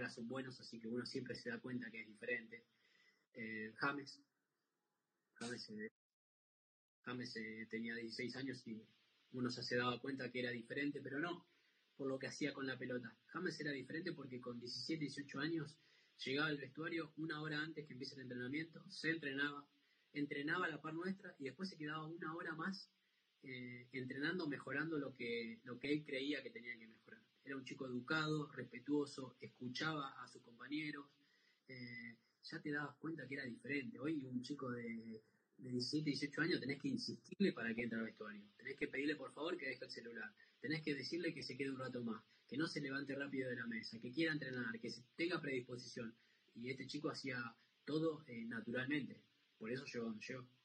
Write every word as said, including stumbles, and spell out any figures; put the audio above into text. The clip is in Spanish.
ahora son buenos, así que uno siempre se da cuenta que es diferente. Eh, James, James, eh, James eh, tenía dieciséis años y uno ya se daba cuenta que era diferente, pero no por lo que hacía con la pelota. James era diferente porque con diecisiete, dieciocho años llegaba al vestuario una hora antes que empiece el entrenamiento, se entrenaba, entrenaba a la par nuestra y después se quedaba una hora más eh, entrenando, mejorando lo que, lo que él creía que tenía que mejorar. Era un chico educado, respetuoso, escuchaba a sus compañeros, eh, ya te dabas cuenta que era diferente. Hoy un chico de, de diecisiete, dieciocho años tenés que insistirle para que entre al vestuario, tenés que pedirle por favor que deje el celular, tenés que decirle que se quede un rato más, que no se levante rápido de la mesa, que quiera entrenar, que se tenga predisposición. Y este chico hacía todo eh, naturalmente, por eso llegó donde llegó.